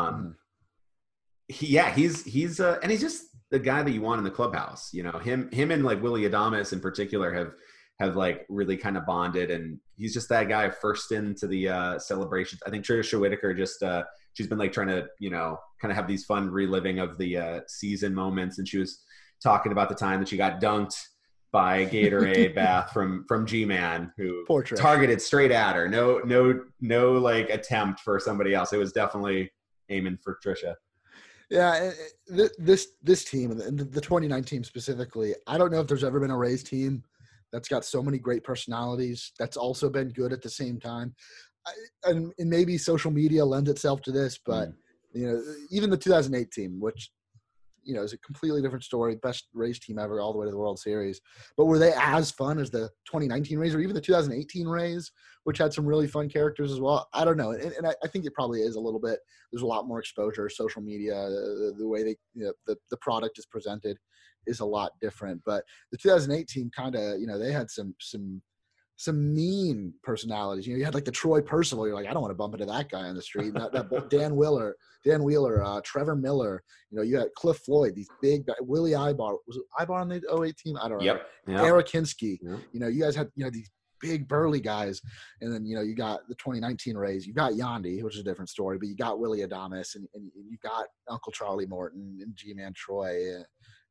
He's and he's just the guy that you want in the clubhouse. Him and like Willy Adames in particular have like really kind of bonded, and he's just that guy first into the celebrations. I think Tricia Whitaker she's been like trying to kind of have these fun reliving of the season moments, and she was talking about the time that she got dunked by a Gatorade bath from G-Man, who targeted straight at her. No like attempt for somebody else. It was definitely aiming for Tricia. Yeah, this team and the 2019 specifically, I don't know if there's ever been a Rays team that's got so many great personalities that's also been good at the same time. And maybe social media lends itself to this, but even the 2008 team, which is a completely different story, best Rays team ever, all the way to the World Series. But were they as fun as the 2019 Rays or even the 2018 Rays, which had some really fun characters as well? I don't know. And I think it probably is a little bit. There's a lot more exposure, social media, the way they, the product is presented is a lot different. But the 2008 team kind of, they had some mean personalities. You had like the Troy Percival. You're like, I don't want to bump into that guy on the street. That Dan Wheeler, Trevor Miller. You had Cliff Floyd. These big Willie Ibar. Was it Ibar on the 08 team? I don't know. Yep. Eric Kinski. Yep. You guys had these big burly guys, and then you got the 2019 Rays. You got Yandy, which is a different story, but you got Willy Adames, and you got Uncle Charlie Morton and G-Man Troy.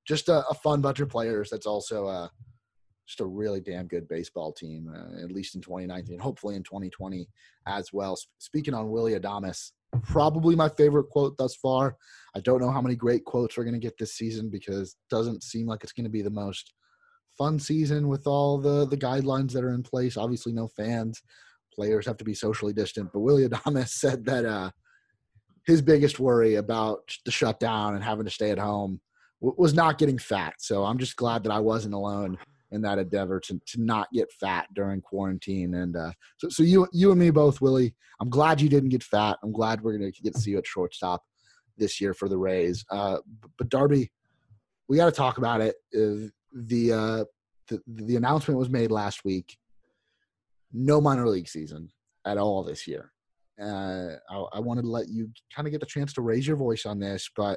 just a fun bunch of players. That's also just a really damn good baseball team, at least in 2019, hopefully in 2020 as well. Speaking on Willy Adames, probably my favorite quote thus far. I don't know how many great quotes we're going to get this season because it doesn't seem like it's going to be the most fun season with all the guidelines that are in place. Obviously, no fans. Players have to be socially distant. But Willy Adames said that his biggest worry about the shutdown and having to stay at home was not getting fat. So I'm just glad that I wasn't alone in that endeavor to not get fat during quarantine. And so you and me both, Willie. I'm glad you didn't get fat. I'm glad we're going to get to see you at shortstop this year for the Rays. But Darby, we got to talk about it. The announcement was made last week. No minor league season at all this year. I wanted to let you kind of get the chance to raise your voice on this, but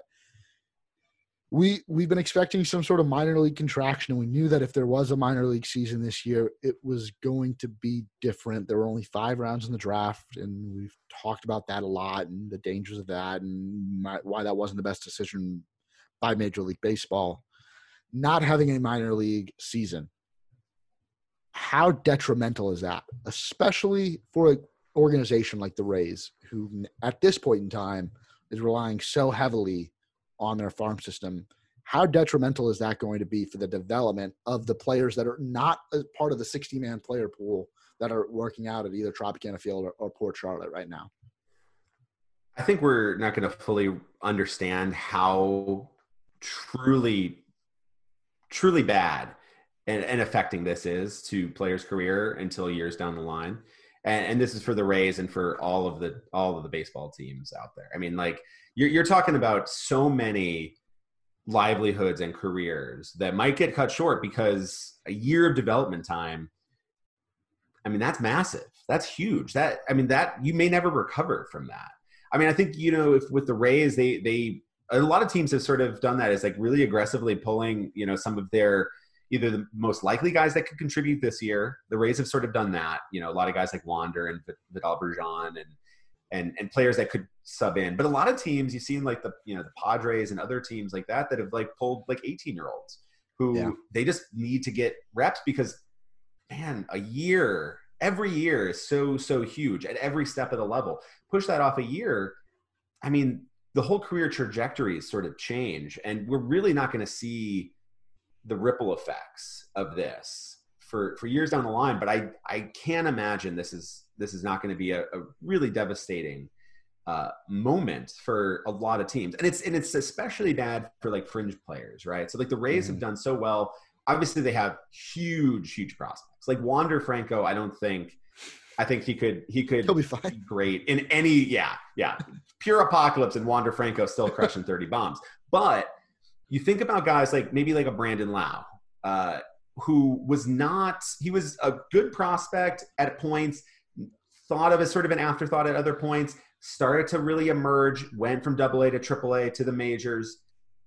we've been expecting some sort of minor league contraction, and we knew that if there was a minor league season this year, it was going to be different. There were only 5 rounds in the draft, and we've talked about that a lot and the dangers of that and why that wasn't the best decision by Major League Baseball. Not having a minor league season, how detrimental is that, especially for an organization like the Rays, who at this point in time is relying so heavily on their farm system? How detrimental is that going to be for the development of the players that are not a part of the 60-man player pool that are working out at either Tropicana Field or Port Charlotte right now? I think we're not going to fully understand how truly bad and affecting this is to players' career until years down the line. And this is for the Rays and for all of the baseball teams out there. I mean, like you're talking about so many livelihoods and careers that might get cut short because a year of development time, I mean, that's massive. That's huge. That you may never recover from that. I mean, I think, if with the Rays, they a lot of teams have sort of done that, is like really aggressively pulling, some of their either the most likely guys that could contribute this year. The Rays have sort of done that. A lot of guys like Wander and Vidal Bergeron and players that could sub in. But a lot of teams, you've seen like the Padres and other teams like that have like pulled like 18-year-olds who they just need to get reps because, man, every year is so huge at every step of the level. Push that off a year, I mean, the whole career trajectories sort of change, and we're really not going to see the ripple effects of this for years down the line. But I can't imagine this is not going to be a really devastating moment for a lot of teams, and it's especially bad for like fringe players, right? So like the Rays have done so well. Obviously, they have huge prospects. Like Wander Franco, I think he could He'll be fine. Be great in any pure apocalypse, and Wander Franco still crushing 30 bombs. But you think about guys like maybe like a Brandon Lau, who was a good prospect at points, thought of as sort of an afterthought at other points, started to really emerge, went from AA to AAA to the majors.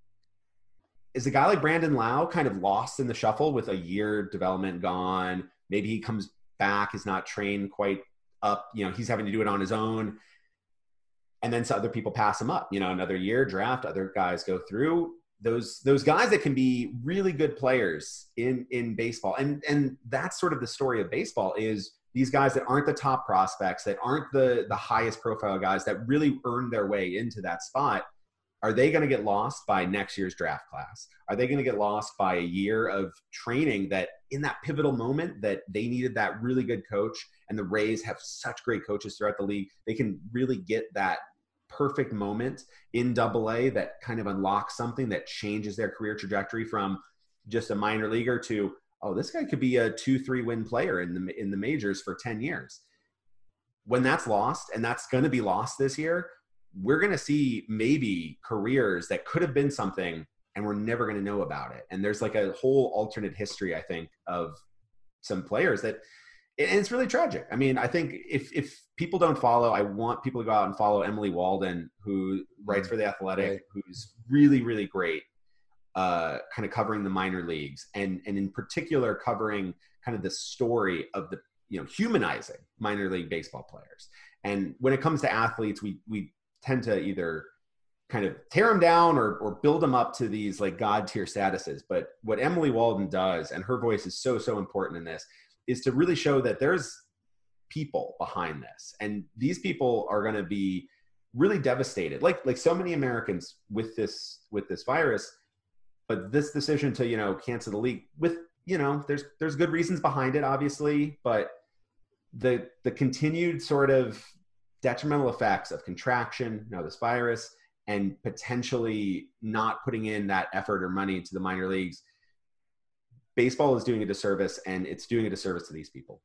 Is a guy like Brandon Lau kind of lost in the shuffle with a year development gone? Maybe he comes back, is not trained quite up. He's having to do it on his own. And then other people pass him up, another year draft, other guys go through. Those guys that can be really good players in baseball. And that's sort of the story of baseball, is these guys that aren't the top prospects, that aren't the highest profile guys that really earn their way into that spot. Are they going to get lost by next year's draft class? Are they going to get lost by a year of training that in that pivotal moment that they needed that really good coach? And the Rays have such great coaches throughout the league. They can really get that perfect moment in AA that kind of unlocks something that changes their career trajectory from just a minor leaguer to, oh, this guy could be a 2-3 win player in the majors for 10 years. When that's lost, and that's going to be lost this year, we're going to see maybe careers that could have been something and we're never going to know about it. And there's like a whole alternate history, I think, of some players that, and it's really tragic. I mean, I think if people don't follow, I want people to go out and follow Emily Walden, who writes for The Athletic, who's really, really great, kind of covering the minor leagues and in particular covering kind of the story of the, humanizing minor league baseball players. And when it comes to athletes, we tend to either kind of tear them down or build them up to these like God tier statuses. But what Emily Waldon does, and her voice is so important in this, is to really show that there's people behind this. And these people are going to be really devastated, like so many Americans with this virus. But this decision to, you know, cancel the league with, you know, there's good reasons behind it, obviously, but the continued sort of detrimental effects of contraction, you know, this virus, and potentially not putting in that effort or money into the minor leagues, baseball is doing a disservice, and it's doing a disservice to these people.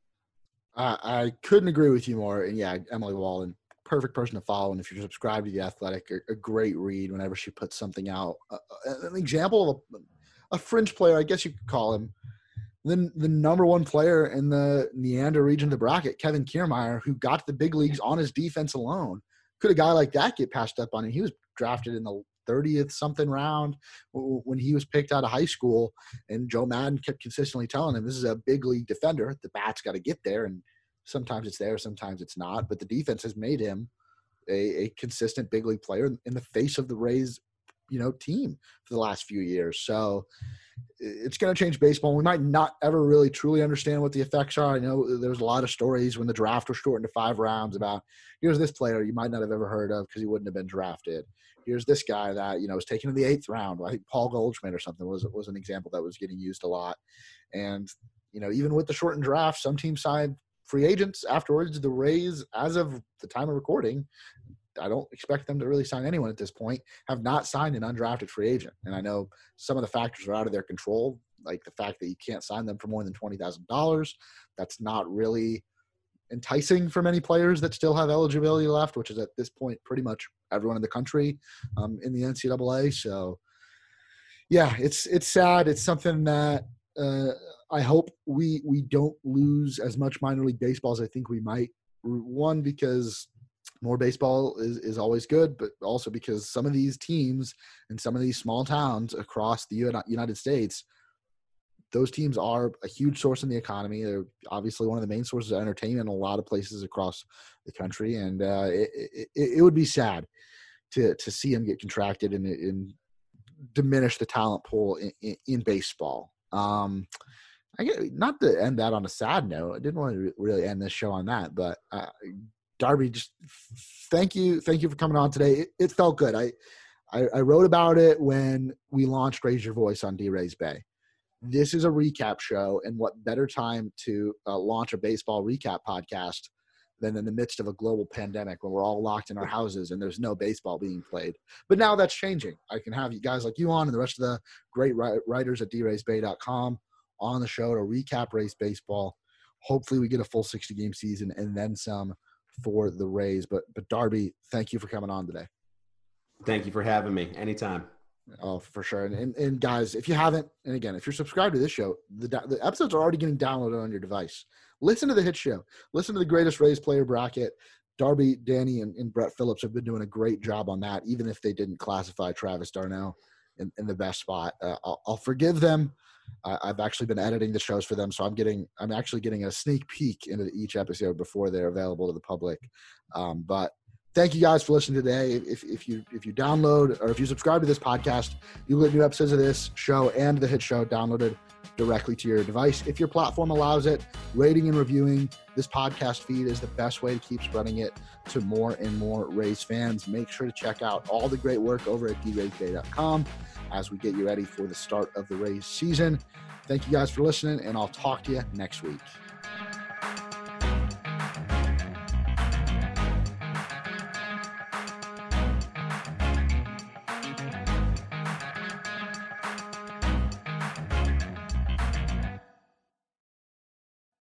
I couldn't agree with you more. And yeah, Emily Waldon, perfect person to follow. And if you're subscribed to The Athletic, a great read whenever she puts something out. An example of a fringe player, I guess you could call him, the number one player in the Neander region of the bracket, Kevin Kiermaier, who got to the big leagues on his defense alone. Could a guy like that get passed up on? And he was drafted in the 30th something round when he was picked out of high school, and Joe Madden kept consistently telling him, this is a big league defender. The bat's got to get there, and sometimes it's there, sometimes it's not. But the defense has made him a consistent big league player in the face of the Rays, you know, team for the last few years. So it's going to change baseball. We might not ever really truly understand what the effects are. I know there's a lot of stories when the draft was shortened to 5 rounds about, here's this player you might not have ever heard of because he wouldn't have been drafted. Here's this guy that, you know, was taken in the 8th round. I think Paul Goldschmidt or something was an example that was getting used a lot. And, you know, even with the shortened draft, some teams signed free agents afterwards. The Rays, as of the time of recording, I don't expect them to really sign anyone at this point, have not signed an undrafted free agent. And I know some of the factors are out of their control, like the fact that you can't sign them for more than $20,000. That's not really enticing for many players that still have eligibility left, which is at this point pretty much everyone in the country in the NCAA. So, yeah, it's sad. It's something that I hope we don't lose as much minor league baseball as I think we might. One, because more baseball is always good, but also because some of these teams and some of these small towns across the United States, those teams are a huge source in the economy. They're obviously one of the main sources of entertainment in a lot of places across the country. And it would be sad to see them get contracted and diminish the talent pool in baseball. Not to end that on a sad note. I didn't want to really end this show on that, but Darby, just thank you for coming on today. It felt good. I wrote about it when we launched Raise Your Voice on D-Rays Bay. This is a recap show, and what better time to launch a baseball recap podcast than in the midst of a global pandemic when we're all locked in our houses and there's no baseball being played. But now that's changing. I can have you guys like you on and the rest of the great writers at draysbay.com on the show to recap Rays baseball. Hopefully we get a full 60-game season and then some for the Rays. But Darby, thank you for coming on today. Thank you for having me. Anytime. Oh, for sure. And guys, if you haven't, and again, if you're subscribed to this show, the episodes are already getting downloaded on your device. Listen to the hit show. Listen to the greatest Rays player bracket. Darby, Danny, and Brett Phillips have been doing a great job on that, even if they didn't classify Travis d'Arnaud in the best spot. I'll forgive them. I've actually been editing the shows for them, so I'm actually getting a sneak peek into each episode before they're available to the public. But thank you guys for listening today. If you download or if you subscribe to this podcast, you'll get new episodes of this show and the hit show downloaded directly to your device. If your platform allows it, rating and reviewing this podcast feed is the best way to keep spreading it to more and more Rays fans. Make sure to check out all the great work over at draysbay.com as we get you ready for the start of the Rays season. Thank you guys for listening, and I'll talk to you next week.